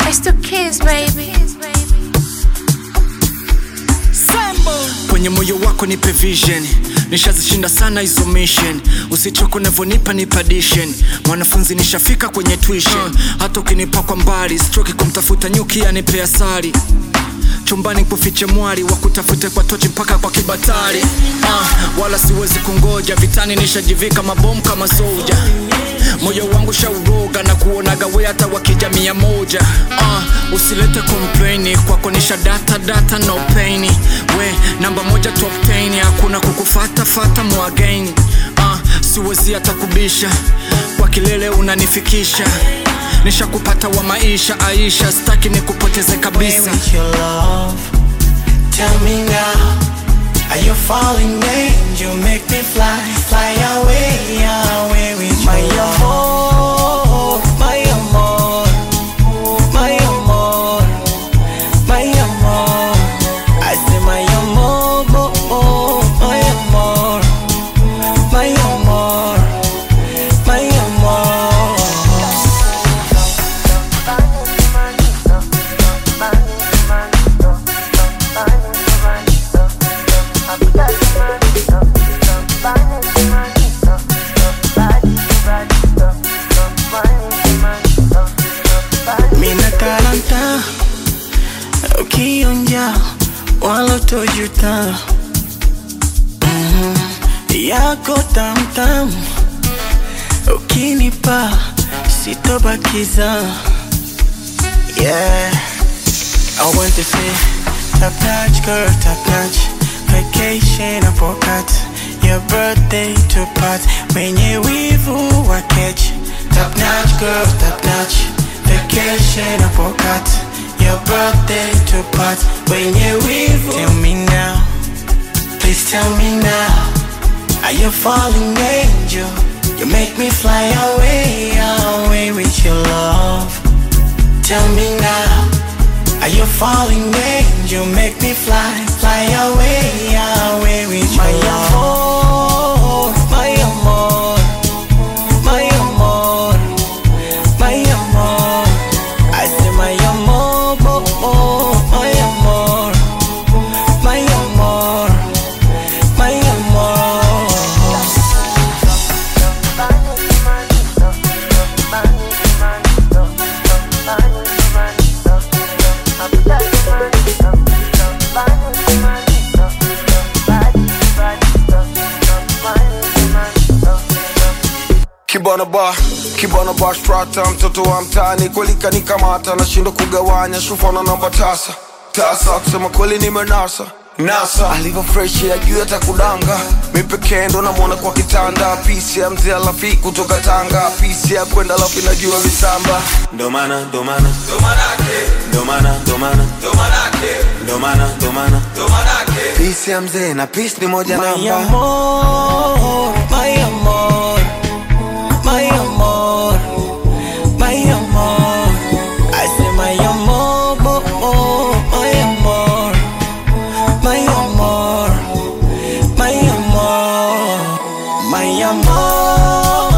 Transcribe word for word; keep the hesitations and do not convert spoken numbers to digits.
It's the kids, baby. Kwenye moyo wako nipe vision, nishazishinda sana hizo mission. Usichoke unavonipa nipa addition, mwanafunzi nishafika kwenye tuition. Hata ukinipa kwa mbali, stroke kumtafuta nyuki anipe asali. Chumbani kufiche mwari, wakutafute kwa tochi mpaka kwa kibatari. uh, Wala siwezi kungoja, vitani nishajivika mabomu kama soldier. Moyo wangu shauroga na kuonaga we hata wakija mia moja. uh, Usilete complaini, kwako nisha data data no pain. We namba moja top ten, hakuna kukufata fata mwagain. uh, Siwezi hata kubisha, kwa kilele unanifikisha. Nisha kupata wa maisha Aisha, staki nikupoteze kabisa. Where with your love? Tell me now, are you falling angel? Make me fly, fly away, away with my amor, my amor, my amor, my amor. I say my amor, oh, my amor, my amor, my amor. Mina talanta, ukionja wala tojuta. mm-hmm. Yako tam tam, ukinipa sitobakiza. Yeah, I want to say top notch girl, top notch. Vacation a pocket, your birthday to part. When you weave a catch. Top notch girl, top notch. Vacation a pocket, your birthday to part. When you weave. Tell me now, please tell me now, are you falling angel? You make me fly away, away with your love. Tell me now, are you falling angel? Make me fly, fly away, away with my amor, my amor, my amor, my amor. I say my amor, oh, my amor, my amor, my amor. Kibana bar, kibana bar strata. Mtoto wa mtaani kweli kanikamata, nashindwa kugawanya shufa na namba tasa. Tasa kusema kweli nimenasa nasa, alivyo fresh ya juu hata kudanga. Mipekee ndo namwona kwa kitanda. Pisi ya mzee alafi kutoka Tanga, pisi ya kwenda lafi najua visamba. Ndomana, ndomana, ndomanake, ndomana, ndomana, ndomanake, ndomana, ndomana, ndomanake. Pisi ya mzee na pisi ni moja namba. My amor, my amor, my amor, my amor. I say my amor, oh, my amor, my amor, my amor, my amor.